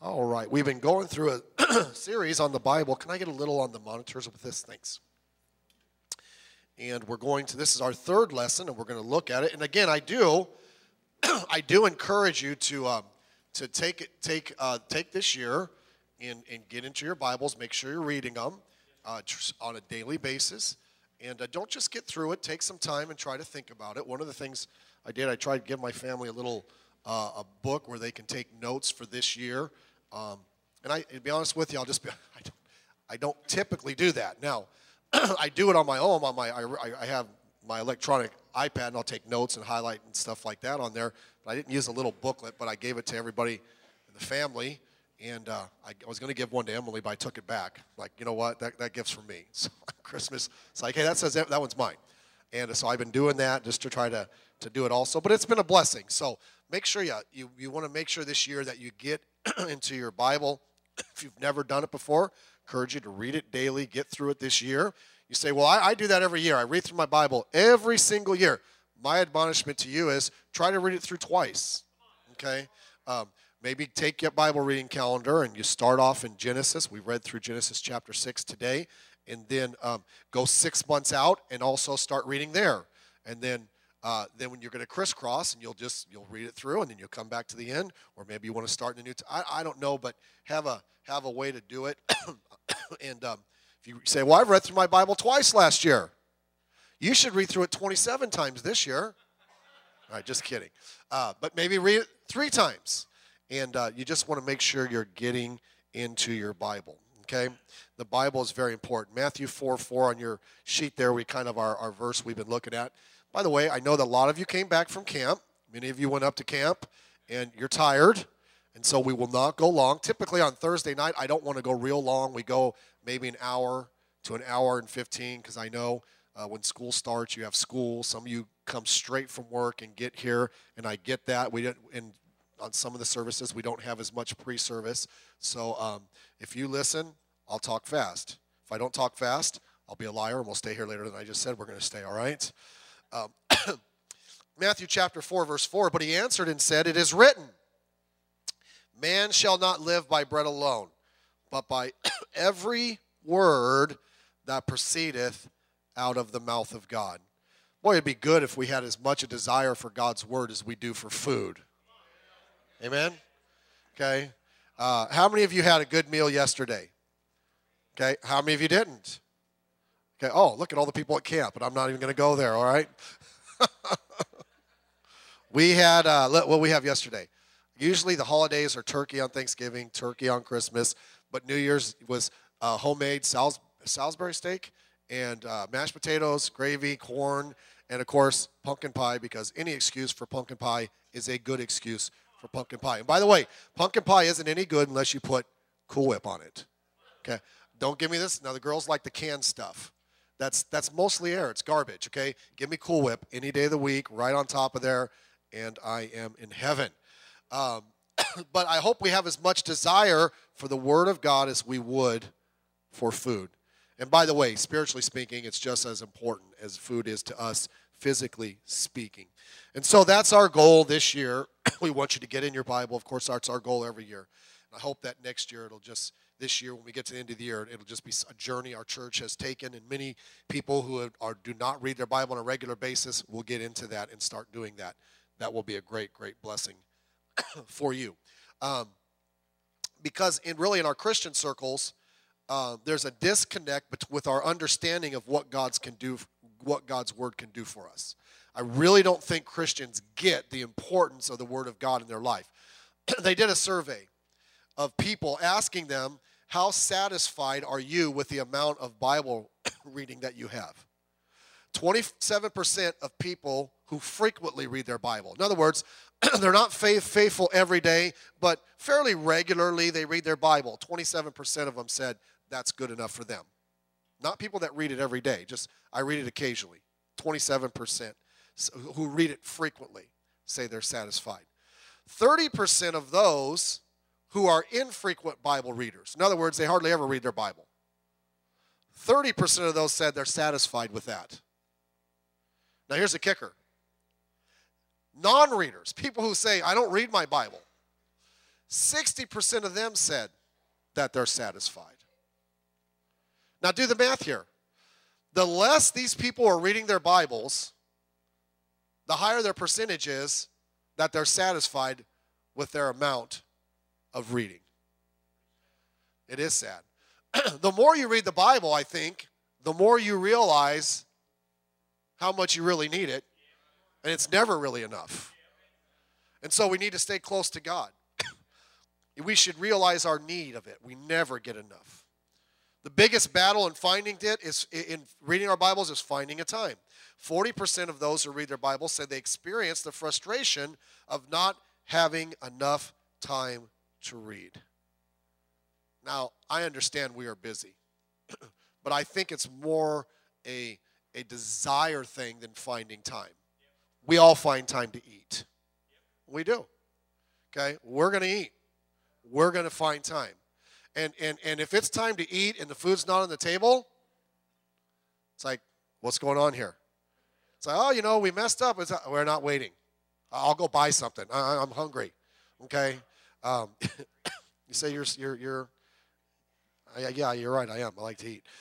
All right, we've been going through a series on the Bible. Can I get a little on the monitors with this? Thanks. And this is our third lesson, and we're going to look at it. And again, I do encourage you to take this year and get into your Bibles. Make sure you're reading them on a daily basis. And don't just get through it. Take some time and try to think about it. One of the things I tried to give my family a little a book where they can take notes for this year. And to be honest with you, I don't typically do that. Now, I do it on my own. I have my electronic iPad, and I'll take notes and highlight and stuff like that on there. But I didn't use a little booklet, but I gave it to everybody in the family. And I was going to give one to Emily, but I took it back. Like, you know what? That gift's for me. So Christmas, it's like, hey, that one's mine. And so I've been doing that just to try to do it also. But it's been a blessing. So make sure you want to make sure this year that you get into your Bible. If you've never done it before, encourage you to read it daily, get through it this year. You say, well, I do that every year. I read through my Bible every single year. My admonishment to you is try to read it through twice, okay? Maybe take your Bible reading calendar and you start off in Genesis. We read through Genesis chapter 6 today. And then go 6 months out and also start reading there. And then when you're going to crisscross, and you'll read it through, and then you'll come back to the end, or maybe you want to start in a new. I don't know, but have a way to do it. And if you say, well, I've read through my Bible twice last year, you should read through it 27 times this year. All right, just kidding. But maybe read it 3 times, and you just want to make sure you're getting into your Bible. Okay, the Bible is very important. Matthew 4:4 on your sheet there, our verse we've been looking at. By the way, I know that a lot of you came back from camp. Many of you went up to camp, and you're tired, and so we will not go long. Typically on Thursday night, I don't want to go real long. We go maybe an hour to an hour and 15, because I know when school starts, you have school. Some of you come straight from work and get here, and I get that. On some of the services, we don't have as much pre-service. So if you listen, I'll talk fast. If I don't talk fast, I'll be a liar, and we'll stay here later than I just said. We're going to stay, all right? Matthew chapter 4, verse 4, but he answered and said, it is written, man shall not live by bread alone, but by every word that proceedeth out of the mouth of God. Boy, it'd be good if we had as much a desire for God's word as we do for food. Amen? Okay. How many of you had a good meal yesterday? Okay. How many of you didn't? Okay. Oh, look at all the people at camp, but I'm not even going to go there, all right? We had, what we have yesterday. Usually the holidays are turkey on Thanksgiving, turkey on Christmas, but New Year's was homemade Salisbury steak and mashed potatoes, gravy, corn, and, of course, pumpkin pie, because any excuse for pumpkin pie is a good excuse for pumpkin pie. And by the way, pumpkin pie isn't any good unless you put Cool Whip on it. Okay? Don't give me this. Now, the girls like the canned stuff. That's mostly air. It's garbage, okay? Give me Cool Whip any day of the week, right on top of there, and I am in heaven. But I hope we have as much desire for the Word of God as we would for food. And by the way, spiritually speaking, it's just as important as food is to us, physically speaking. And so that's our goal this year. We want you to get in your Bible. Of course, that's our goal every year. And I hope that next year this year, when we get to the end of the year, it'll just be a journey our church has taken, and many people who do not read their Bible on a regular basis will get into that and start doing that. That will be a great, great blessing for you. Because in our Christian circles, there's a disconnect with our understanding of what God's Word can do for us. I really don't think Christians get the importance of the Word of God in their life. They did a survey of people asking them, how satisfied are you with the amount of Bible reading that you have? 27% of people who frequently read their Bible. In other words, they're not faithful every day, but fairly regularly they read their Bible. 27% of them said that's good enough for them. Not people that read it every day, just I read it occasionally. 27% who read it frequently say they're satisfied. 30% of those who are infrequent Bible readers, in other words, they hardly ever read their Bible, 30% of those said they're satisfied with that. Now here's the kicker. Non-readers, people who say, I don't read my Bible, 60% of them said that they're satisfied. Now do the math here. The less these people are reading their Bibles, the higher their percentage is that they're satisfied with their amount of reading. It is sad. The more you read the Bible, I think, the more you realize how much you really need it, and it's never really enough. And so we need to stay close to God. We should realize our need of it. We never get enough. The biggest battle in finding it is in reading our Bibles is finding a time. 40% of those who read their Bibles said they experience the frustration of not having enough time to read. Now, I understand we are busy, but I think it's more a desire thing than finding time. We all find time to eat. We do. Okay? We're going to eat. We're going to find time. And if it's time to eat and the food's not on the table, it's like, what's going on here? It's like, oh, we messed up. We're not waiting. I'll go buy something. I'm hungry. Okay? You say you're yeah, you're right. I am. I like to eat.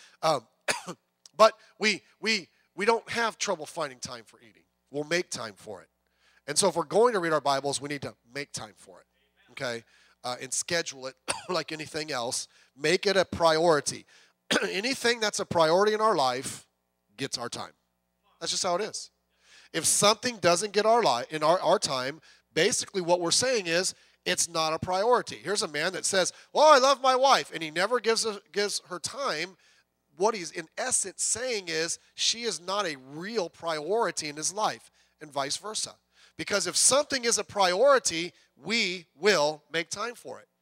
But we don't have trouble finding time for eating. We'll make time for it. And so if we're going to read our Bibles, we need to make time for it. Okay? And schedule it like anything else. Make it a priority. Anything that's a priority in our life gets our time. That's just how it is. If something doesn't get our time, basically what we're saying is it's not a priority. Here's a man that says, well, I love my wife, and he never gives her time. What he's in essence saying is she is not a real priority in his life, and vice versa. Because if something is a priority, we will make time for it.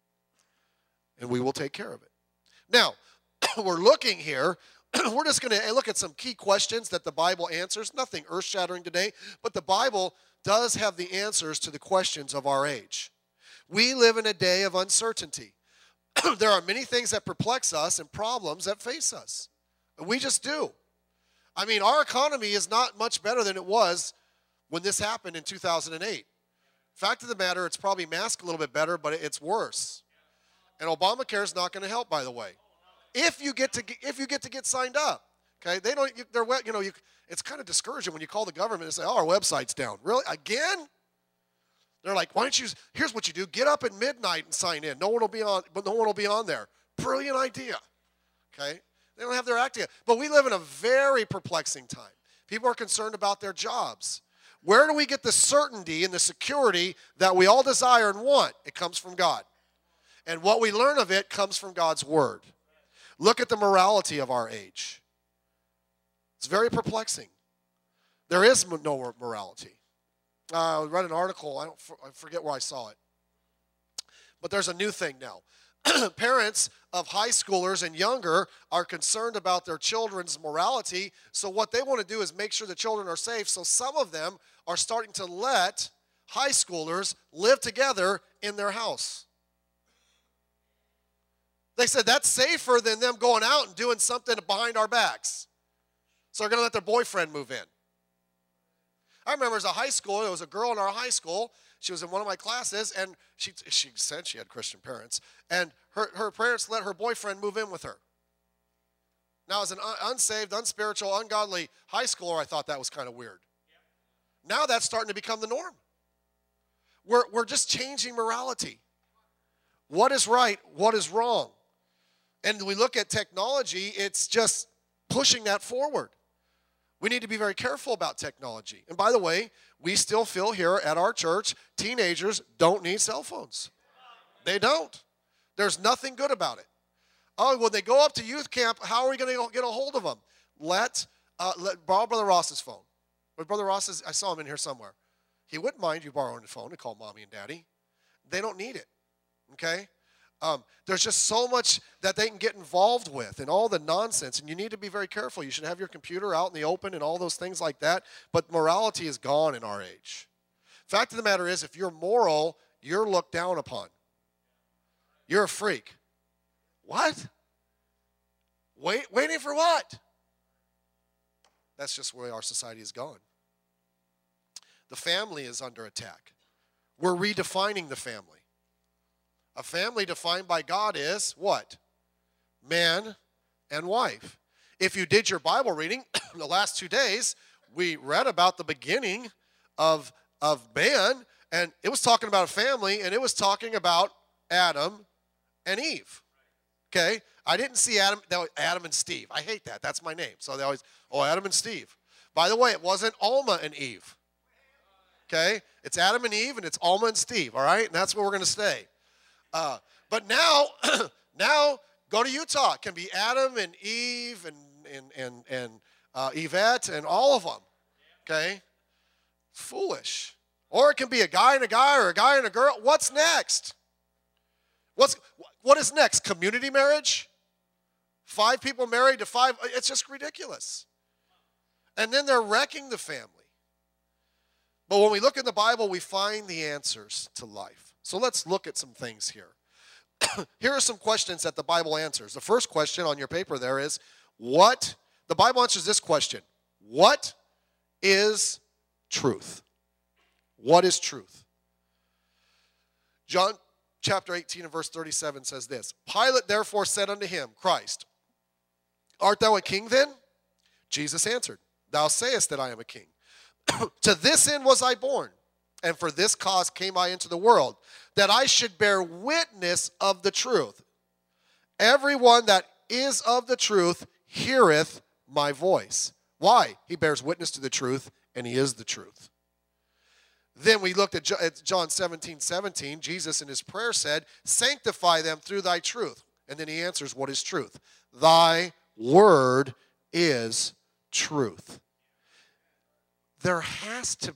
And we will take care of it. Now, we're looking here. We're just going to look at some key questions that the Bible answers. Nothing earth-shattering today, but the Bible does have the answers to the questions of our age. We live in a day of uncertainty. There are many things that perplex us and problems that face us. We just do. I mean, our economy is not much better than it was when this happened in 2008. Fact of the matter, it's probably masked a little bit better, but it's worse. And Obamacare is not going to help, by the way. If you get to get signed up, okay? It's kind of discouraging when you call the government and say, "Oh, our website's down." Really? Again? They're like, "Why don't you? Here's what you do: get up at midnight and sign in. No one will be on there." Brilliant idea. Okay? They don't have their act together. But we live in a very perplexing time. People are concerned about their jobs. Where do we get the certainty and the security that we all desire and want? It comes from God. And what we learn of it comes from God's Word. Look at the morality of our age. It's very perplexing. There is no morality. I read an article. I forget where I saw it. But there's a new thing now. Parents of high schoolers and younger are concerned about their children's morality. So what they want to do is make sure the children are safe. So some of them are starting to let high schoolers live together in their house. They said that's safer than them going out and doing something behind our backs. So they're going to let their boyfriend move in. I remember as a high schooler, there was a girl in our high school. She was in one of my classes, and she said she had Christian parents. And her parents let her boyfriend move in with her. Now, as an unsaved, unspiritual, ungodly high schooler, I thought that was kind of weird. Now that's starting to become the norm. We're just changing morality. What is right? What is wrong? And we look at technology, it's just pushing that forward. We need to be very careful about technology. And by the way, we still feel here at our church, teenagers don't need cell phones. They don't. There's nothing good about it. Oh, when they go up to youth camp, how are we going to get a hold of them? Borrow Brother Ross's phone. But Brother Ross I saw him in here somewhere. He wouldn't mind you borrowing the phone to call mommy and daddy. They don't need it, okay? There's just so much that they can get involved with and all the nonsense, and you need to be very careful. You should have your computer out in the open and all those things like that, but morality is gone in our age. Fact of the matter is, if you're moral, you're looked down upon. You're a freak. What? Waiting for what? That's just where our society is going. The family is under attack. We're redefining the family. A family defined by God is what? Man and wife. If you did your Bible reading the last 2 days, we read about the beginning of man, and it was talking about a family, and it was talking about Adam and Eve. Okay? I didn't see Adam and Steve. I hate that. That's my name. So they always, Adam and Steve. By the way, it wasn't Alma and Eve. Okay? It's Adam and Eve, and it's Alma and Steve, all right? And that's where we're going to stay. But now, go to Utah. It can be Adam and Eve and Yvette and all of them. Okay? Foolish. Or it can be a guy and a guy or a guy and a girl. What's next? What is next? Community marriage? 5 people married to 5? It's just ridiculous. And then they're wrecking the family. But when we look in the Bible, we find the answers to life. So let's look at some things here. Here are some questions that the Bible answers. The first question on your paper there is, the Bible answers this question: what is truth? What is truth? John chapter 18 and verse 37 says this: Pilate therefore said unto him, Christ, art thou a king then? Jesus answered, Thou sayest that I am a king. To this end was I born, and for this cause came I into the world, that I should bear witness of the truth. Everyone that is of the truth heareth my voice. Why? He bears witness to the truth, and he is the truth. Then we looked at John 17:17. Jesus in his prayer said, Sanctify them through thy truth. And then he answers, what is truth? Thy word is truth. There has to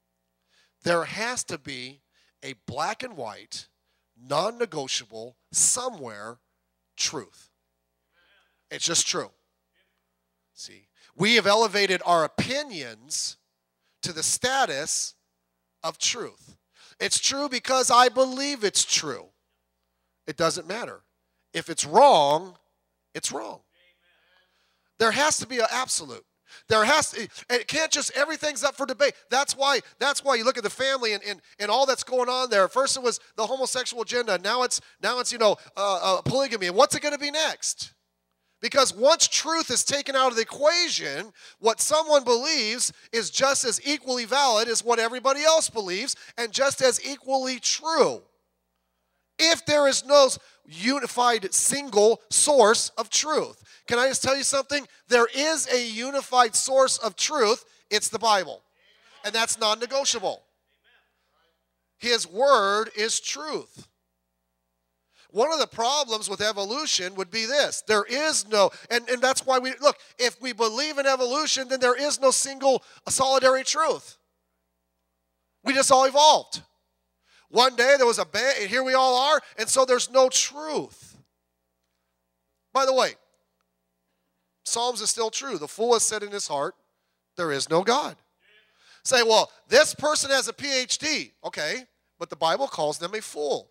be a black and white, non-negotiable, somewhere truth. It's just true. See, we have elevated our opinions to the status of truth. It's true because I believe it's true. It doesn't matter. If it's wrong, it's wrong. There has to be an absolute. It can't just, everything's up for debate. That's why you look at the family and all that's going on there. First it was the homosexual agenda. Now it's polygamy. And what's it going to be next? Because once truth is taken out of the equation, what someone believes is just as equally valid as what everybody else believes, and just as equally true. If there is no unified single source of truth. Can I just tell you something? There is a unified source of truth. It's the Bible. And that's non-negotiable. His word is truth. One of the problems with evolution would be this. There is no, and that's why if we believe in evolution, then there is no single solitary truth. We just all evolved. One day there was a band, and here we all are, and so there's no truth. By the way, Psalms is still true. The fool has said in his heart, there is no God. Say, well, this person has a PhD. Okay, but the Bible calls them a fool.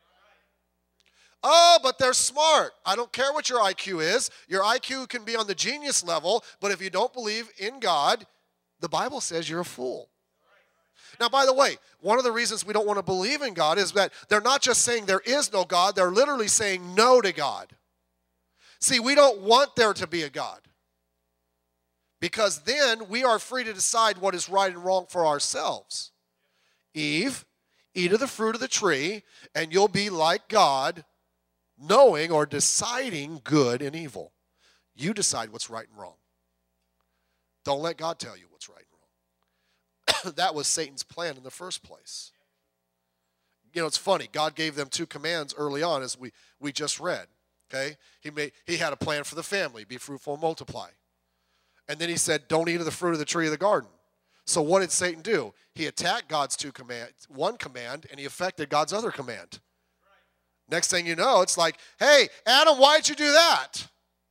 Oh, but they're smart. I don't care what your IQ is. Your IQ can be on the genius level, but if you don't believe in God, the Bible says you're a fool. Now, by the way, one of the reasons we don't want to believe in God is that they're not just saying there is no God, they're literally saying no to God. See, we don't want there to be a God, because then we are free to decide what is right and wrong for ourselves. Eve, eat of the fruit of the tree, and you'll be like God, knowing or deciding good and evil. You decide what's right and wrong. Don't let God tell you what's right and wrong. That was Satan's plan in the first place. You know, it's funny. God gave them 2 commands early on, as we just read. Okay? He had a plan for the family. Be fruitful and multiply. And then he said, don't eat of the fruit of the tree of the garden. So what did Satan do? He attacked God's one command, and he affected God's other command. Next thing you know, it's like, hey, Adam, why'd you do that?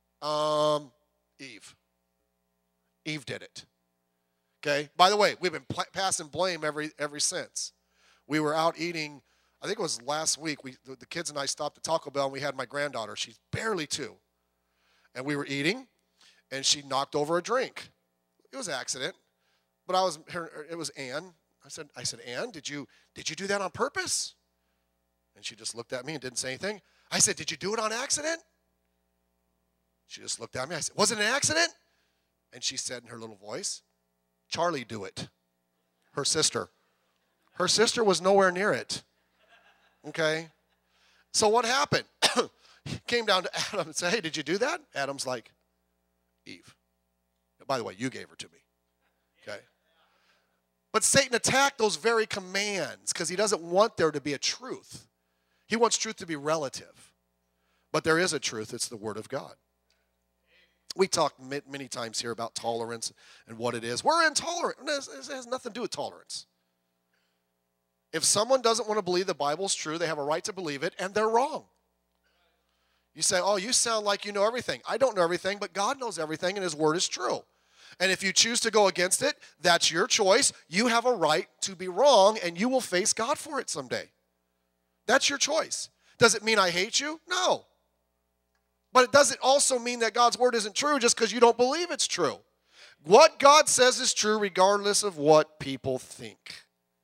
Eve. Eve did it. Okay? By the way, we've been passing blame ever since. We were out eating, I think it was last week. The kids and I stopped at Taco Bell, and we had my granddaughter. She's barely 2. And we were eating, and she knocked over a drink. It was an accident. But it was Ann. I said, Ann, did you do that on purpose? And she just looked at me and didn't say anything. I said, did you do it on accident? She just looked at me. I said, was it an accident? And she said in her little voice, Charlie do it. Her sister. Her sister was nowhere near it. Okay? So what happened? He came down to Adam and said, hey, did you do that? Adam's like, Eve. By the way, you gave her to me. Okay? But Satan attacked those very commands because he doesn't want there to be a truth. He wants truth to be relative. But there is a truth. It's the Word of God. We talk many times here about tolerance and what it is. We're intolerant. It has nothing to do with tolerance. If someone doesn't want to believe the Bible's true, they have a right to believe it, and they're wrong. You say, oh, you sound like you know everything. I don't know everything, but God knows everything, and His Word is true. And if you choose to go against it, that's your choice. You have a right to be wrong, and you will face God for it someday. That's your choice. Does it mean I hate you? No. But it doesn't also mean that God's Word isn't true just because you don't believe it's true. What God says is true regardless of what people think.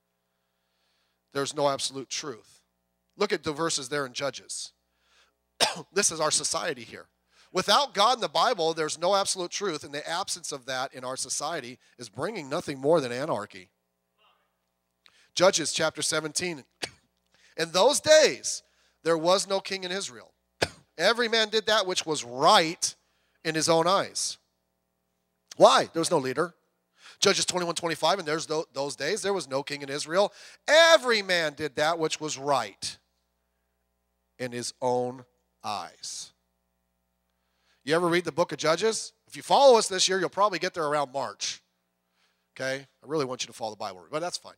There's no absolute truth. Look at the verses there in Judges. This is our society here. Without God in the Bible, there's no absolute truth, and the absence of that in our society is bringing nothing more than anarchy. Judges chapter 17. In those days, there was no king in Israel. Every man did that which was right in his own eyes. Why? There was no leader. Judges 21:25, and there's those days, there was no king in Israel. Every man did that which was right in his own eyes. You ever read the book of Judges? If you follow us this year, you'll probably get there around March. Okay? I really want you to follow the Bible, but that's fine.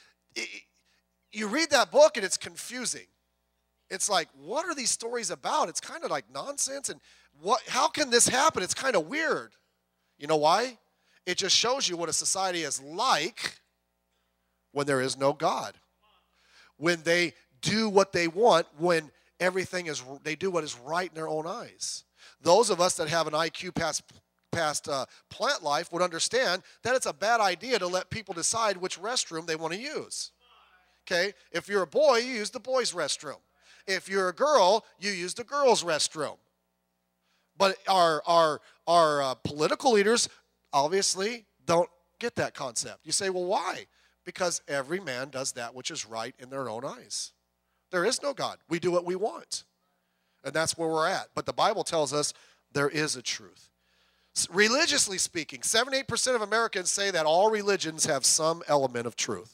You read that book, and it's confusing. It's like, what are these stories about? It's kind of like nonsense, and how can this happen? It's kind of weird. You know why? It just shows you what a society is like when there is no God. When they do what they want, when they do what is right in their own eyes. Those of us that have an IQ past plant life would understand that it's a bad idea to let people decide which restroom they want to use. Okay? If you're a boy, you use the boys' restroom. If you're a girl, you use the girls' restroom. But our political leaders obviously don't get that concept. You say, well, why? Because every man does that which is right in their own eyes. There is no God. We do what we want. And that's where we're at. But the Bible tells us there is a truth. Religiously speaking, 78% of Americans say that all religions have some element of truth.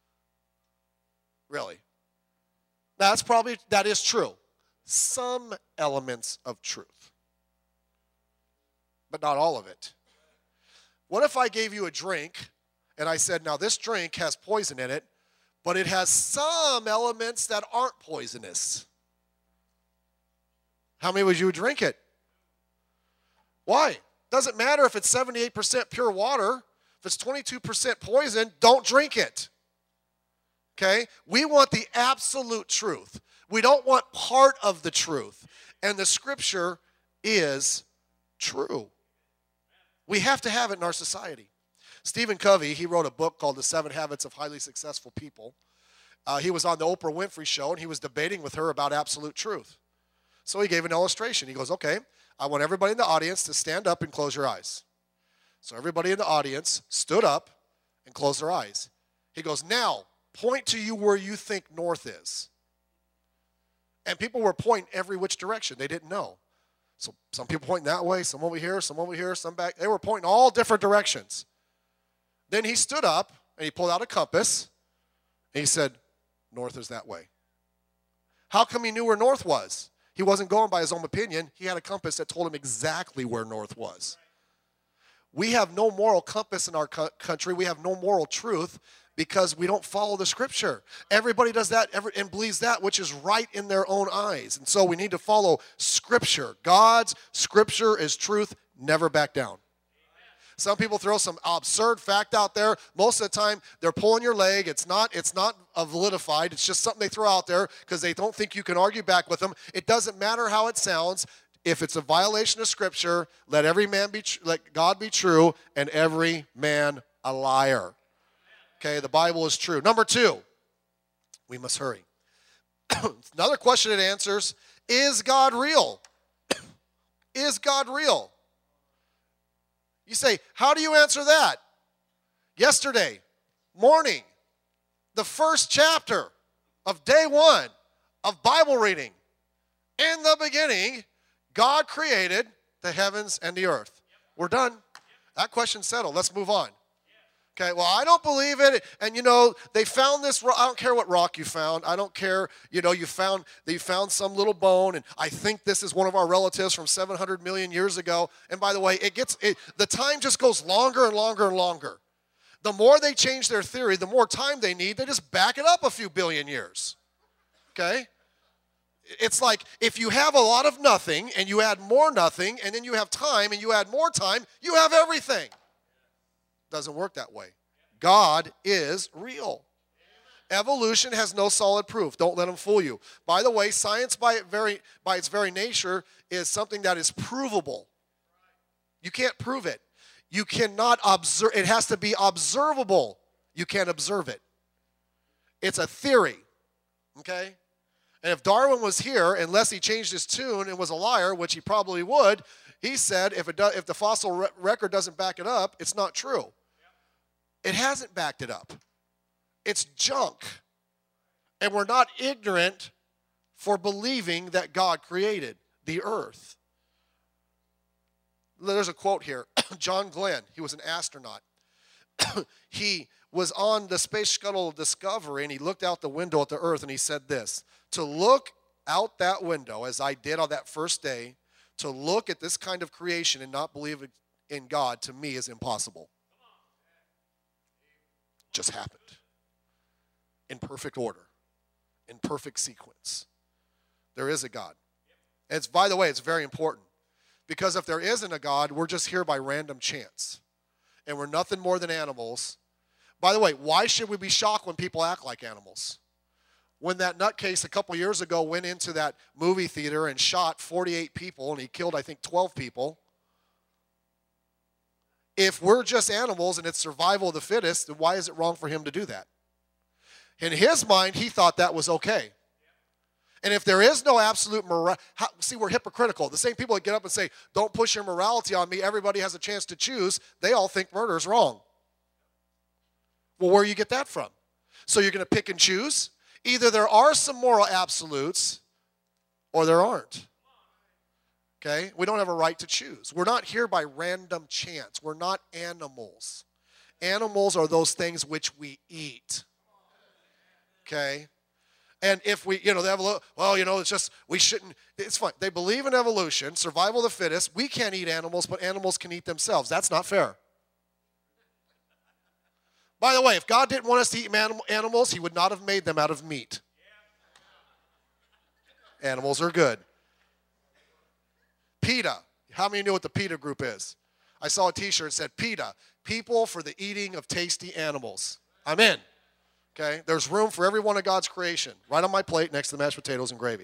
Really. That is true. Some elements of truth. But not all of it. What if I gave you a drink and I said, now this drink has poison in it, but it has some elements that aren't poisonous? How many would you drink it? Why? Doesn't matter if it's 78% pure water. If it's 22% poison, don't drink it. Okay? We want the absolute truth. We don't want part of the truth. And the Scripture is true. We have to have it in our society. Stephen Covey, he wrote a book called The 7 Habits of Highly Successful People. He was on the Oprah Winfrey Show, and he was debating with her about absolute truth. So he gave an illustration. He goes, okay, I want everybody in the audience to stand up and close your eyes. So everybody in the audience stood up and closed their eyes. He goes, now, point to you where you think north is. And people were pointing every which direction. They didn't know. So some people pointing that way, some over here, some back. They were pointing all different directions. Then he stood up, and he pulled out a compass, and he said, north is that way. How come he knew where north was? He wasn't going by his own opinion. He had a compass that told him exactly where north was. We have no moral compass in our country. We have no moral truth because we don't follow the Scripture. Everybody does that and believes that which is right in their own eyes. And so we need to follow Scripture. God's Scripture is truth. Never back down. Some people throw some absurd fact out there. Most of the time, they're pulling your leg. It's not validified. It's just something they throw out there because they don't think you can argue back with them. It doesn't matter how it sounds. If it's a violation of Scripture, let God be true and every man a liar. Okay, the Bible is true. Number 2, we must hurry. Another question it answers, is God real? Is God real? You say, how do you answer that? Yesterday morning, the first chapter of day 1 of Bible reading. In the beginning, God created the heavens and the earth. We're done. That question's settled. Let's move on. Okay, well, I don't believe it. And, they found this rock. I don't care what rock you found. I don't care, you found some little bone, and I think this is one of our relatives from 700 million years ago. And by the way, the time just goes longer and longer and longer. The more they change their theory, the more time they need. They just back it up a few billion years. Okay? It's like if you have a lot of nothing and you add more nothing, and then you have time and you add more time, you have everything. Doesn't work that way. God is real. Evolution has no solid proof. Don't let them fool you. By the way, science by its very nature is something that is provable. You can't prove it. You cannot observe. It has to be observable. You can't observe it. It's a theory. Okay? And if Darwin was here, unless he changed his tune and was a liar, which he probably would, he said if the fossil record doesn't back it up, it's not true. It hasn't backed it up. It's junk. And we're not ignorant for believing that God created the earth. There's a quote here. John Glenn, he was an astronaut. He was on the Space Shuttle Discovery, and he looked out the window at the earth, and he said this: to look out that window, as I did on that first day, to look at this kind of creation and not believe in God, to me, is impossible. Just happened. In perfect order. In perfect sequence. There is a God. And by the way, it's very important. Because if there isn't a God, we're just here by random chance. And we're nothing more than animals. By the way, why should we be shocked when people act like animals? When that nutcase a couple years ago went into that movie theater and shot 48 people, and he killed, I think, 12 people. If we're just animals and it's survival of the fittest, then why is it wrong for him to do that? In his mind, he thought that was okay. And if there is no absolute morality, see, we're hypocritical. The same people that get up and say, don't push your morality on me, everybody has a chance to choose, they all think murder is wrong. Well, where do you get that from? So you're going to pick and choose? Either there are some moral absolutes or there aren't. Okay? We don't have a right to choose. We're not here by random chance. We're not animals. Animals are those things which we eat. Okay? And if we, they have a little, it's just, we shouldn't, it's fine. They believe in evolution, survival of the fittest. We can't eat animals, but animals can eat themselves. That's not fair. By the way, if God didn't want us to eat animals, he would not have made them out of meat. Animals are good. PETA. How many knew what the PETA group is? I saw a t-shirt that said PETA, People for the Eating of Tasty Animals. I'm in. Okay? There's room for every one of God's creation. Right on my plate next to the mashed potatoes and gravy.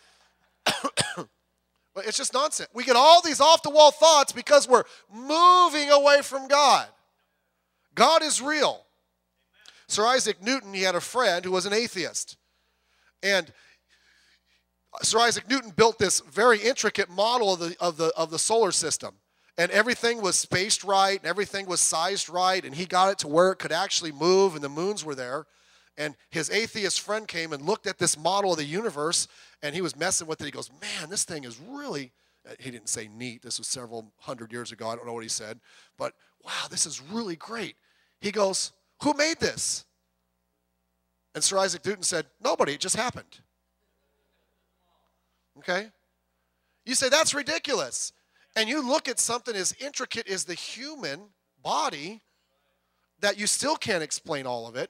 But it's just nonsense. We get all these off-the-wall thoughts because we're moving away from God. God is real. Sir Isaac Newton, he had a friend who was an atheist. And Sir Isaac Newton built this very intricate model of the solar system. And everything was spaced right, and everything was sized right, and he got it to where it could actually move, and the moons were there. And his atheist friend came and looked at this model of the universe, and he was messing with it. He goes, man, this thing is really, he didn't say neat. This was several hundred years ago. I don't know what he said. But, wow, this is really great. He goes, who made this? And Sir Isaac Newton said, nobody. It just happened. Okay? You say, that's ridiculous. And you look at something as intricate as the human body that you still can't explain all of it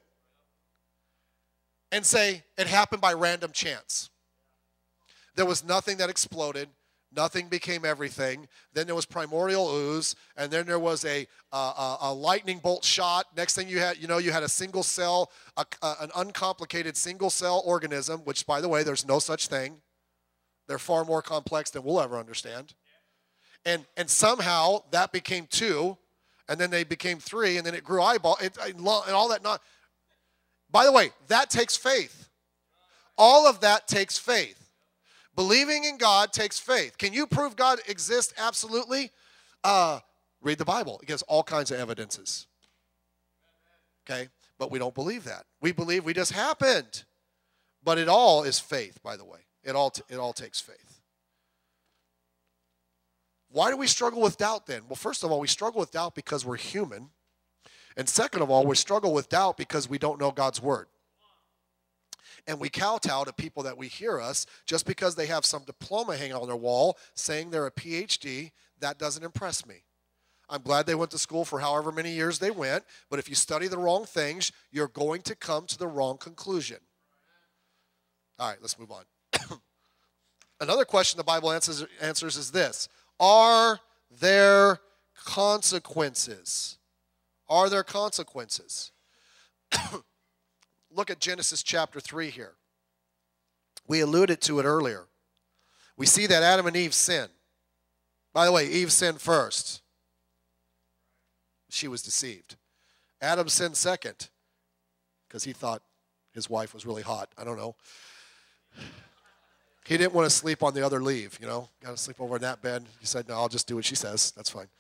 and say it happened by random chance. There was nothing that exploded. Nothing became everything. Then there was primordial ooze, and then there was a lightning bolt shot. Next thing you had a single cell, an uncomplicated single cell organism, which, by the way, there's no such thing. They're far more complex than we'll ever understand. And somehow that became 2, and then they became 3, and then it grew eyeball, and all that. By the way, that takes faith. All of that takes faith. Believing in God takes faith. Can you prove God exists? Absolutely. Read the Bible. It gives all kinds of evidences. Okay? But we don't believe that. We believe we just happened. But it all is faith, by the way. It all takes faith. Why do we struggle with doubt then? Well, first of all, we struggle with doubt because we're human. And second of all, we struggle with doubt because we don't know God's word. And we kowtow to people that we hear us just because they have some diploma hanging on their wall saying they're a PhD. That doesn't impress me. I'm glad they went to school for however many years they went, but if you study the wrong things, you're going to come to the wrong conclusion. All right, let's move on. Another question the Bible answers is this: are there consequences? Are there consequences? Look at Genesis chapter 3 here. We alluded to it earlier. We see that Adam and Eve sin. By the way, Eve sinned first. She was deceived. Adam sinned second because he thought his wife was really hot. I don't know. He didn't want to sleep on the other leave, you know. Got to sleep over in that bed. He said, no, I'll just do what she says. That's fine.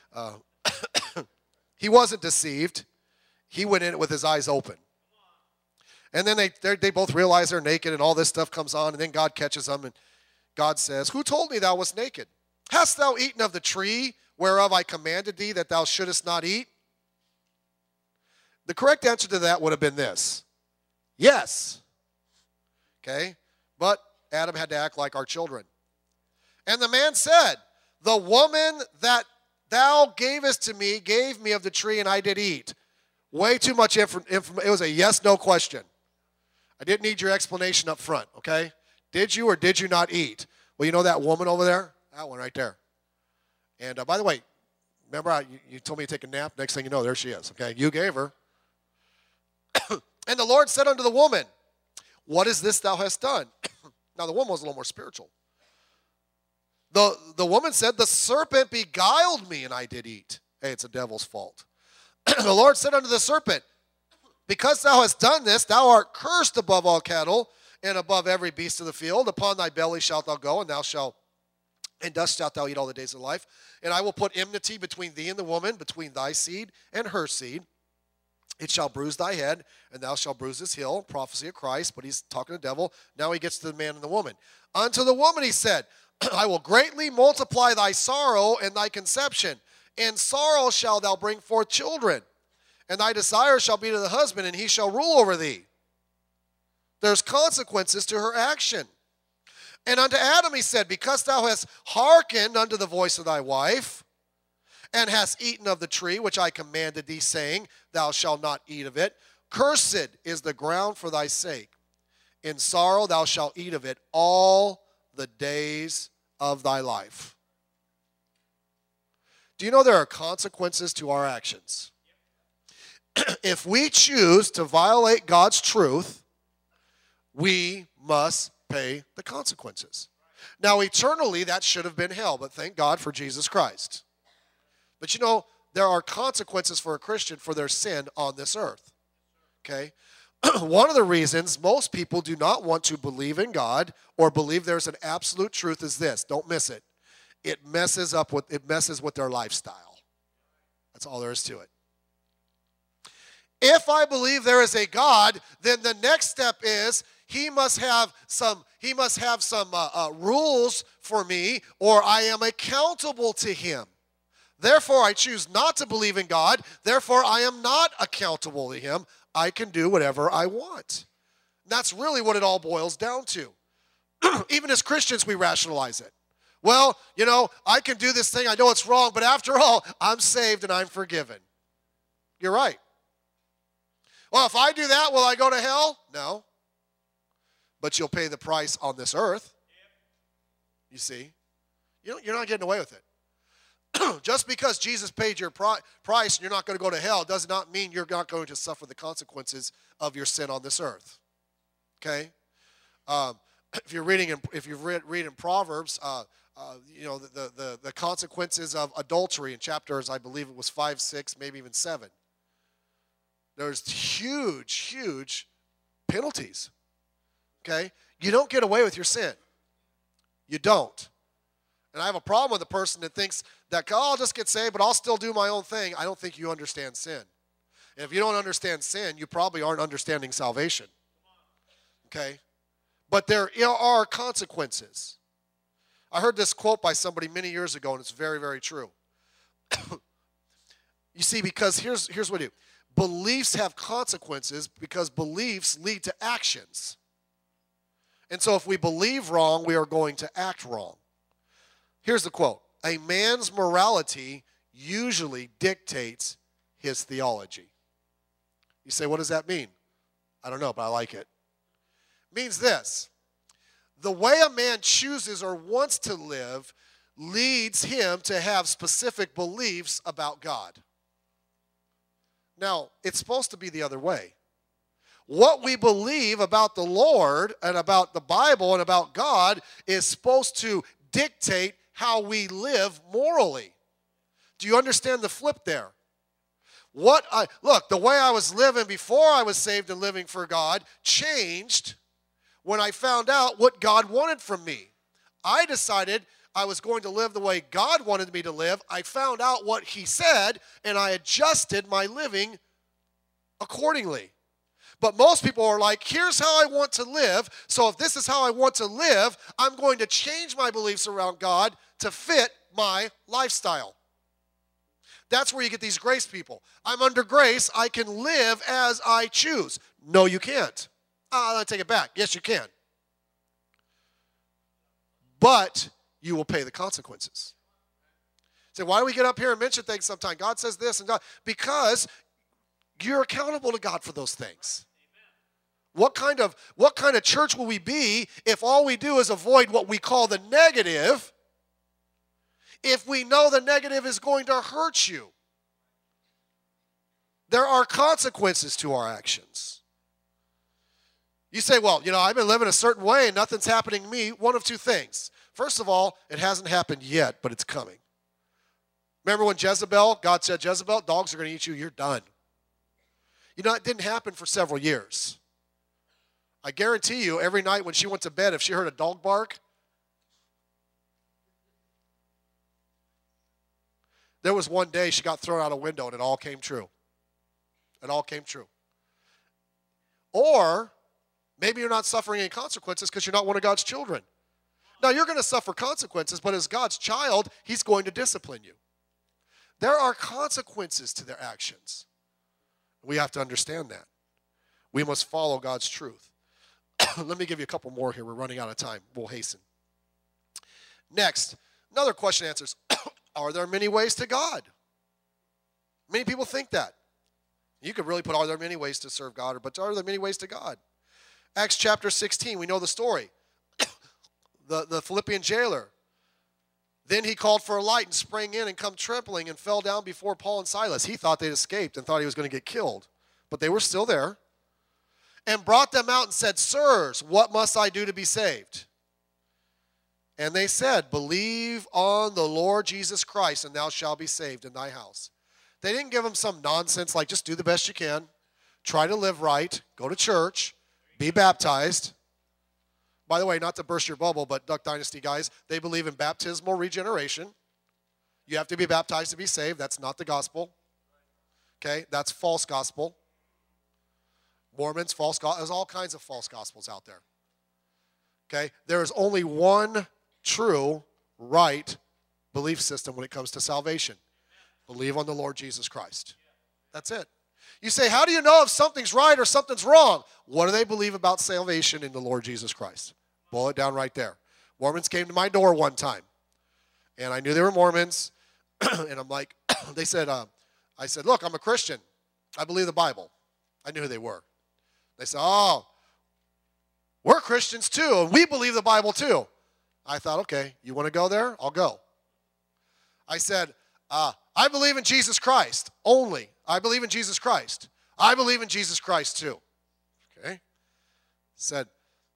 He wasn't deceived. He went in it with his eyes open. And then they both realize they're naked and all this stuff comes on, and then God catches them, and God says, who told me thou wast naked? Hast thou eaten of the tree whereof I commanded thee that thou shouldest not eat? The correct answer to that would have been this: yes. Okay? But Adam had to act like our children. And the man said, the woman that thou gavest to me gave me of the tree, and I did eat. Way too much information. It was a yes-no question. I didn't need your explanation up front, okay? Did you or did you not eat? Well, you know that woman over there? That one right there. And by the way, remember you told me to take a nap? Next thing you know, there she is, okay? You gave her. And the Lord said unto the woman, what is this thou hast done? Now, the woman was a little more spiritual. The woman said, the serpent beguiled me, and I did eat. Hey, it's the devil's fault. The Lord said unto the serpent, because thou hast done this, thou art cursed above all cattle and above every beast of the field. Upon thy belly shalt thou go, and dust shalt thou eat all the days of life. And I will put enmity between thee and the woman, between thy seed and her seed. It shall bruise thy head, and thou shalt bruise his heel. Prophecy of Christ, but he's talking to the devil. Now he gets to the man and the woman. Unto the woman he said, I will greatly multiply thy sorrow and thy conception. In sorrow shalt thou bring forth children. And thy desire shall be to the husband, and he shall rule over thee. There's consequences to her action. And unto Adam he said, because thou hast hearkened unto the voice of thy wife, and hast eaten of the tree which I commanded thee, saying, thou shalt not eat of it, cursed is the ground for thy sake. In sorrow thou shalt eat of it all the days of thy life. Do you know there are consequences to our actions? If we choose to violate God's truth, we must pay the consequences. Now, eternally, that should have been hell, but thank God for Jesus Christ. But you know, there are consequences for a Christian for their sin on this earth. Okay? One of the reasons most people do not want to believe in God or believe there's an absolute truth is this. Don't miss it. It messes with their lifestyle. That's all there is to it. If I believe there is a God, then the next step is he must have some rules for me, or I am accountable to him. Therefore, I choose not to believe in God. Therefore, I am not accountable to him. I can do whatever I want. That's really what it all boils down to. Even as Christians, we rationalize it. Well, you know, I can do this thing. I know it's wrong, but after all, I'm saved and I'm forgiven. You're right. Well, if I do that, will I go to hell? No. But you'll pay the price on this earth. You see? You're not getting away with it. Just because Jesus paid your price and you're not going to go to hell does not mean you're not going to suffer the consequences of your sin on this earth. Okay? If you read in Proverbs, you know, the consequences of adultery in chapters, I believe it was 5, 6, maybe even 7. There's huge penalties. Okay? You don't get away with your sin. You don't. And I have a problem with a person that thinks that, oh, I'll just get saved, but I'll still do my own thing. I don't think you understand sin. And if you don't understand sin, you probably aren't understanding salvation. Okay? But there are consequences. I heard this quote by somebody many years ago, and it's very, very true. You see, because here's what I do. Beliefs have consequences because beliefs lead to actions. And so if we believe wrong, we are going to act wrong. Here's the quote. A man's morality usually dictates his theology. You say, what does that mean? I don't know, but I like it. It means this. The way a man chooses or wants to live leads him to have specific beliefs about God. Now, it's supposed to be the other way. What we believe about the Lord and about the Bible and about God is supposed to dictate how we live morally. Do you understand the flip there? Look, the way I was living before I was saved and living for God changed when I found out what God wanted from me. I decided I was going to live the way God wanted me to live. I found out what He said, and I adjusted my living accordingly. But most people are like, here's how I want to live, so if this is how I want to live, I'm going to change my beliefs around God to fit my lifestyle. That's where you get these grace people. I'm under grace. I can live as I choose. No, you can't. I'll take it back. Yes, you can. But you will pay the consequences. So why do we get up here and mention things sometimes? God says this and God. Because you're accountable to God for those things. What kind of church will we be if all we do is avoid what we call the negative, if we know the negative is going to hurt you? There are consequences to our actions. You say, well, I've been living a certain way and nothing's happening to me. One of two things. First of all, it hasn't happened yet, but it's coming. Remember when God said, Jezebel, dogs are going to eat you, you're done. It didn't happen for several years. I guarantee you, every night when she went to bed, if she heard a dog bark, there was one day she got thrown out a window and it all came true. It all came true. Or maybe you're not suffering any consequences because you're not one of God's children. Now, you're going to suffer consequences, but as God's child, He's going to discipline you. There are consequences to their actions. We have to understand that. We must follow God's truth. Let me give you a couple more here. We're running out of time. We'll hasten. Next, another question answers. Are there many ways to God? Many people think that. You could really put, are there many ways to serve God? But are there many ways to God? Acts chapter 16, we know the story. The Philippian jailer. Then he called for a light and sprang in and come trembling and fell down before Paul and Silas. He thought they'd escaped and thought he was going to get killed. But they were still there. And brought them out and said, Sirs, what must I do to be saved? And they said, Believe on the Lord Jesus Christ, and thou shalt be saved in thy house. They didn't give them some nonsense like just do the best you can, try to live right, go to church, be baptized. By the way, not to burst your bubble, but Duck Dynasty guys, they believe in baptismal regeneration. You have to be baptized to be saved. That's not the gospel. Okay, that's false gospel. Mormons, false gospel. There's all kinds of false gospels out there. Okay, there is only one true, right belief system when it comes to salvation. Believe on the Lord Jesus Christ. That's it. You say, how do you know if something's right or something's wrong? What do they believe about salvation in the Lord Jesus Christ? Boil it down right there. Mormons came to my door one time, and I knew they were Mormons, and I'm like, they said, I said, look, I'm a Christian. I believe the Bible. I knew who they were. They said, oh, we're Christians too, and we believe the Bible too. I thought, okay, you want to go there? I'll go. I said, I believe in Jesus Christ only. I believe in Jesus Christ. I believe in Jesus Christ too. Okay. Said,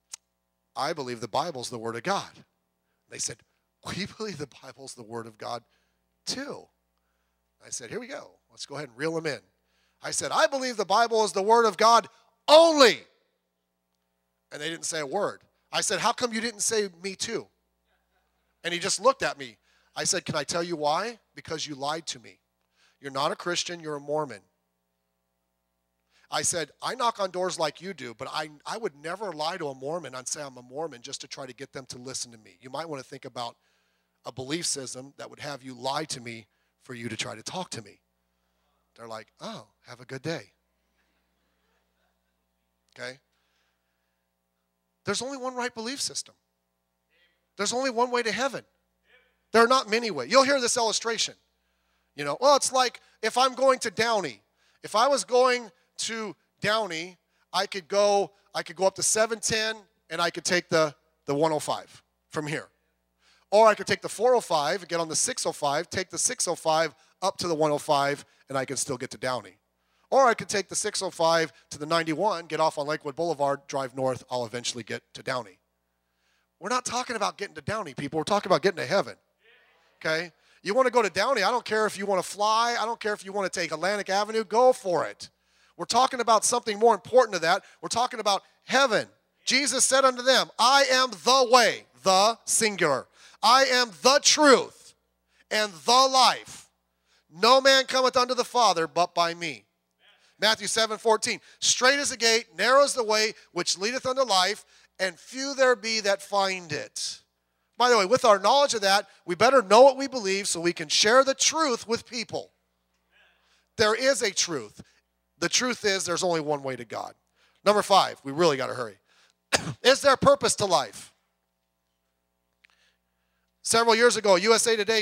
I believe the Bible's the Word of God. They said, we believe the Bible's the Word of God too. I said, here we go. Let's go ahead and reel them in. I said, I believe the Bible is the Word of God only. And they didn't say a word. I said, how come you didn't say me too? And he just looked at me. I said, can I tell you why? Because you lied to me. You're not a Christian, you're a Mormon. I said, I knock on doors like you do, but I would never lie to a Mormon and say I'm a Mormon just to try to get them to listen to me. You might want to think about a belief system that would have you lie to me for you to try to talk to me. They're like, oh, have a good day. Okay? There's only one right belief system. There's only one way to heaven. There are not many ways. You'll hear this illustration. You know, well, it's like if I'm going to Downey. If I was going to Downey, I could go up to 710 and I could take the 105 from here. Or I could take the 405 and get on the 605, take the 605 up to the 105, and I can still get to Downey. Or I could take the 605 to the 91, get off on Lakewood Boulevard, drive north, I'll eventually get to Downey. We're not talking about getting to Downey, people. We're talking about getting to heaven. Okay? You want to go to Downey, I don't care if you want to fly, I don't care if you want to take Atlantic Avenue, go for it. We're talking about something more important to that. We're talking about heaven. Jesus said unto them, I am the way, the singular. I am the truth and the life. No man cometh unto the Father but by me. Matthew 7:14. Straight is the gate, narrow is the way, which leadeth unto life, and few there be that find it. By the way, with our knowledge of that, we better know what we believe so we can share the truth with people. There is a truth. The truth is there's only one way to God. Number 5, we really got to hurry. Is there purpose to life? Several years ago, USA Today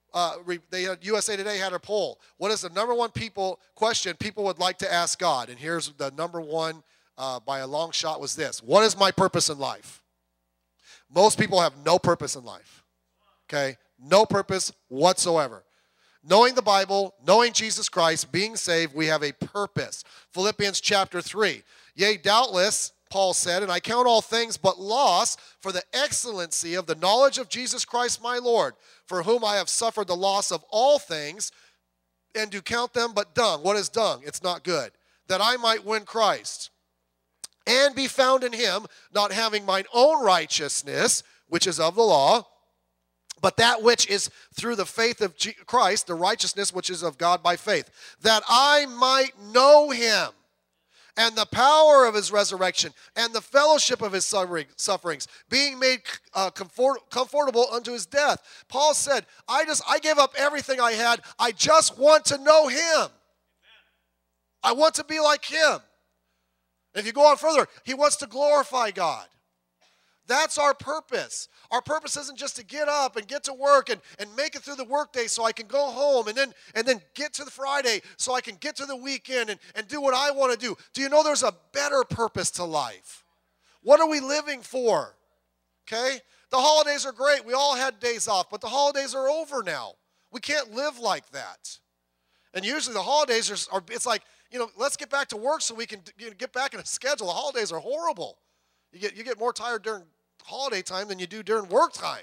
had a poll. What is the number one question people would like to ask God? And here's the number one by a long shot was this. What is my purpose in life? Most people have no purpose in life. Okay? No purpose whatsoever. Knowing the Bible, knowing Jesus Christ, being saved, we have a purpose. Philippians chapter 3. Yea, doubtless, Paul said, and I count all things but loss for the excellency of the knowledge of Jesus Christ my Lord, for whom I have suffered the loss of all things, and do count them but dung. What is dung? It's not good. That I might win Christ, and be found in him, not having mine own righteousness, which is of the law, but that which is through the faith of Christ, the righteousness which is of God by faith, that I might know him, and the power of his resurrection, and the fellowship of his sufferings, being made comfortable unto his death. Paul said, I gave up everything I had. I just want to know him. I want to be like him. If you go on further, he wants to glorify God. That's our purpose. Our purpose isn't just to get up and get to work and make it through the workday so I can go home and then get to the Friday so I can get to the weekend and do what I want to do. Do you know there's a better purpose to life? What are we living for? Okay? The holidays are great. We all had days off, but the holidays are over now. We can't live like that. And usually the holidays are it's like, let's get back to work so we can get back in a schedule. The holidays are horrible. You get more tired during holiday time than you do during work time.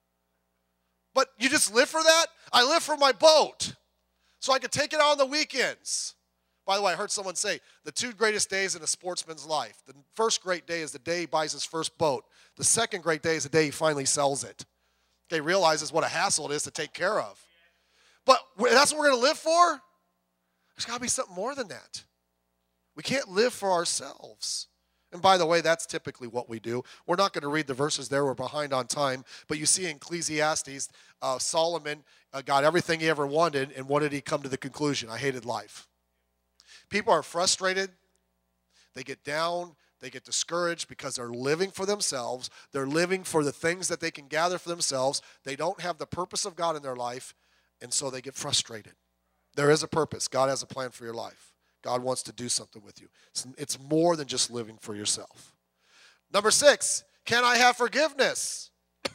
But you just live for that? I live for my boat so I can take it out on the weekends. By the way, I heard someone say the 2 greatest days in a sportsman's life. The first great day is the day he buys his first boat. The second great day is the day he finally sells it. Okay, realizes what a hassle it is to take care of. But that's what we're going to live for? There's got to be something more than that. We can't live for ourselves. And by the way, that's typically what we do. We're not going to read the verses there. We're behind on time. But you see in Ecclesiastes, Solomon got everything he ever wanted, and what did he come to the conclusion? I hated life. People are frustrated. They get down. They get discouraged because they're living for themselves. They're living for the things that they can gather for themselves. They don't have the purpose of God in their life, and so they get frustrated. There is a purpose. God has a plan for your life. God wants to do something with you. It's more than just living for yourself. Number 6, can I have forgiveness?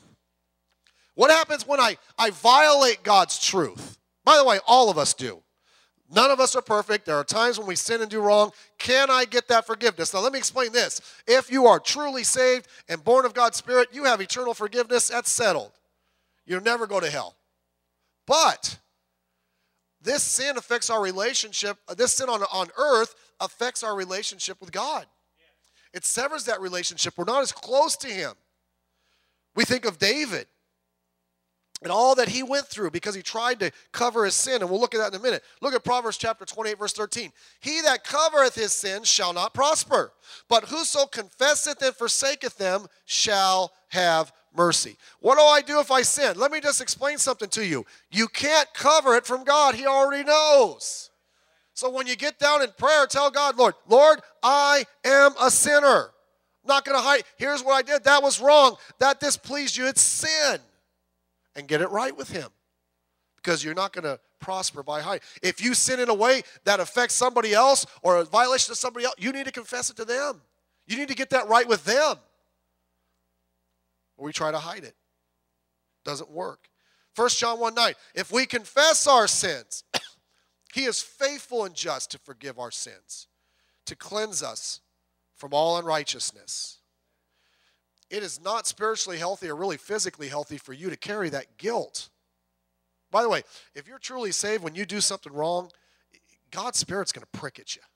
What happens when I violate God's truth? By the way, all of us do. None of us are perfect. There are times when we sin and do wrong. Can I get that forgiveness? Now, let me explain this. If you are truly saved and born of God's Spirit, you have eternal forgiveness. That's settled. You'll never go to hell. But this sin affects our relationship. This sin on earth affects our relationship with God. It severs that relationship. We're not as close to him. We think of David and all that he went through because he tried to cover his sin. And we'll look at that in a minute. Look at Proverbs chapter 28, verse 13. He that covereth his sins shall not prosper, but whoso confesseth and forsaketh them shall have mercy. What do I do if I sin? Let me just explain something to you. You can't cover it from God. He already knows. So when you get down in prayer, tell God, Lord, I am a sinner. I'm not going to hide. Here's what I did. That was wrong. That displeased you. It's sin. And get it right with him, because you're not going to prosper by hiding. If you sin in a way that affects somebody else or a violation of somebody else, you need to confess it to them. You need to get that right with them. Or we try to hide it. Doesn't work. 1 John 1:9, if we confess our sins, he is faithful and just to forgive our sins, to cleanse us from all unrighteousness. It is not spiritually healthy or really physically healthy for you to carry that guilt. By the way, if you're truly saved, when you do something wrong, God's Spirit's going to prick at you.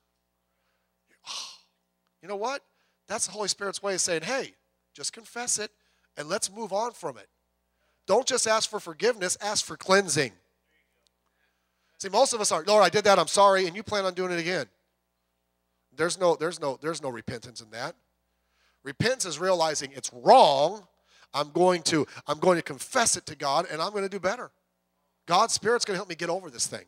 You know what? That's the Holy Spirit's way of saying, hey, just confess it and let's move on from it. Don't just ask for forgiveness, ask for cleansing. See, most of us are, Lord, I did that, I'm sorry, and you plan on doing it again. There's no repentance in that. Repentance is realizing it's wrong. I'm going to confess it to God, and I'm going to do better. God's Spirit's going to help me get over this thing.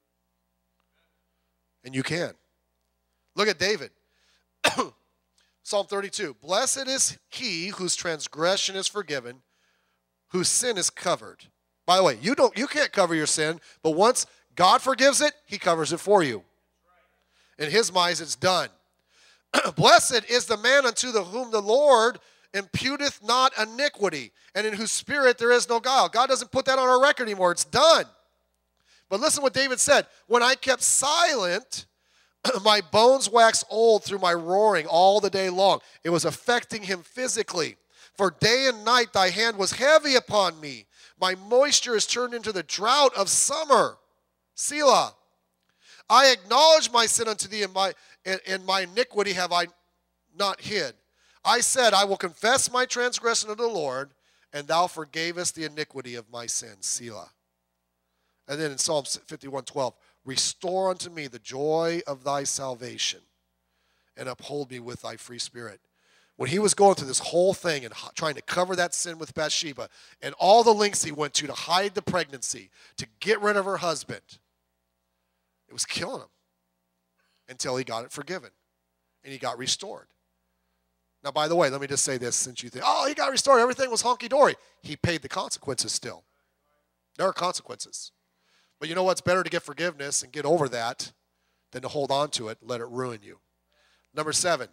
And you can. Look at David. Psalm 32. Blessed is he whose transgression is forgiven, whose sin is covered. By the way, you can't cover your sin, but once God forgives it, he covers it for you. In his mind, it's done. Blessed is the man unto whom the Lord imputeth not iniquity, and in whose spirit there is no guile. God doesn't put that on our record anymore. It's done. But listen what David said. When I kept silent, my bones waxed old through my roaring all the day long. It was affecting him physically. For day and night thy hand was heavy upon me. My moisture is turned into the drought of summer. Selah. I acknowledge my sin unto thee, and my iniquity have I not hid. I said, I will confess my transgression unto the Lord, and thou forgavest the iniquity of my sins. Selah. And then in Psalm 51:12, restore unto me the joy of thy salvation, and uphold me with thy free spirit. When he was going through this whole thing and trying to cover that sin with Bathsheba, and all the lengths he went to hide the pregnancy, to get rid of her husband, it was killing him until he got it forgiven and he got restored. Now, by the way, let me just say this, since you think, oh, he got restored, everything was honky-dory. He paid the consequences still. There are consequences. But you know what's better to get forgiveness and get over that than to hold on to it and let it ruin you. Number 7,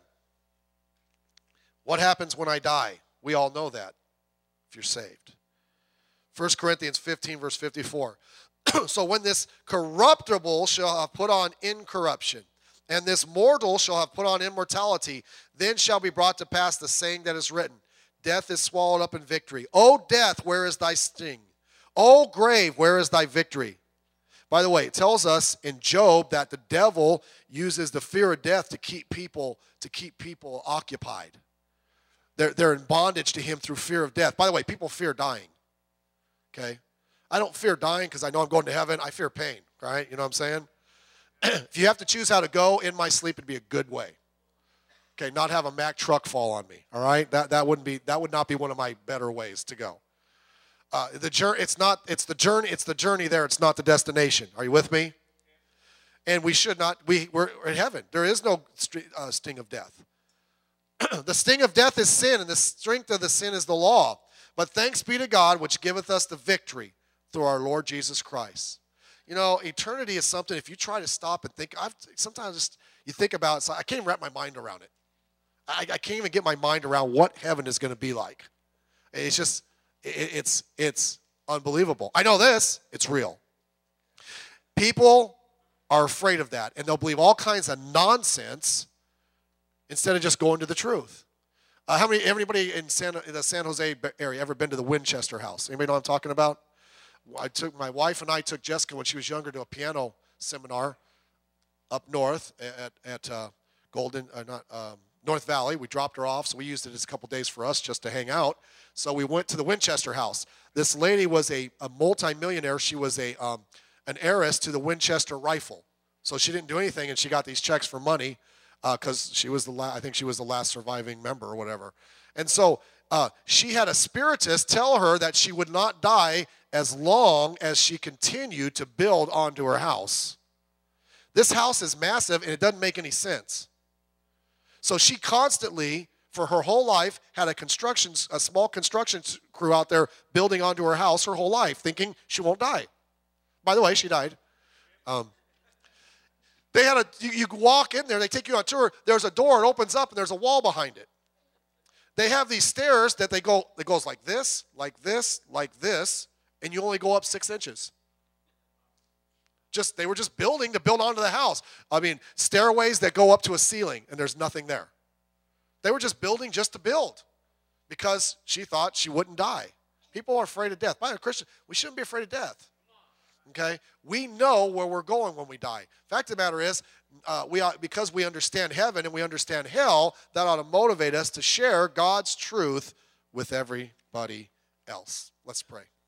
what happens when I die? We all know that if you're saved. 1 Corinthians 15, verse 54. So when this corruptible shall have put on incorruption, and this mortal shall have put on immortality, then shall be brought to pass the saying that is written, death is swallowed up in victory. O death, where is thy sting? O grave, where is thy victory? By the way, it tells us in Job that the devil uses the fear of death to keep people occupied. They're in bondage to him through fear of death. By the way, people fear dying. Okay? I don't fear dying because I know I'm going to heaven. I fear pain, right? You know what I'm saying? If you have to choose how to go in my sleep, it'd be a good way. Okay, not have a Mack truck fall on me, all right? That would not be one of my better ways to go. The journey there, it's not the destination. Are you with me? And we're in heaven. There is no sting of death. The sting of death is sin, and the strength of the sin is the law. But thanks be to God, which giveth us the victory through our Lord Jesus Christ. You know, eternity is something, if you try to stop and think, sometimes you think about it, so I can't even wrap my mind around it. I can't even get my mind around what heaven is going to be like. It's just, it's unbelievable. I know this, it's real. People are afraid of that, and they'll believe all kinds of nonsense instead of just going to the truth. Everybody in the San Jose area ever been to the Winchester House? Anybody know what I'm talking about? My wife and I took Jessica when she was younger to a piano seminar up north at North Valley. We dropped her off, so we used it as a couple days for us just to hang out. So we went to the Winchester house. This lady was a multimillionaire. She was an heiress to the Winchester rifle. So she didn't do anything, and she got these checks for money because she was I think she was the last surviving member or whatever. And so she had a spiritist tell her that she would not die as long as she continued to build onto her house. This house is massive, and it doesn't make any sense. So she constantly, for her whole life, had a small construction crew out there building onto her house her whole life, thinking she won't die. By the way, she died. They had you walk in there, they take you on a tour, there's a door, it opens up, and there's a wall behind it. They have these stairs that it goes like this, like this, like this, and you only go up 6 inches. They were just building to build onto the house. I mean, stairways that go up to a ceiling, and there's nothing there. They were just building just to build because she thought she wouldn't die. People are afraid of death. By the way, Christian, we shouldn't be afraid of death. Okay? We know where we're going when we die. Fact of the matter is, because we understand heaven and we understand hell, that ought to motivate us to share God's truth with everybody else. Let's pray.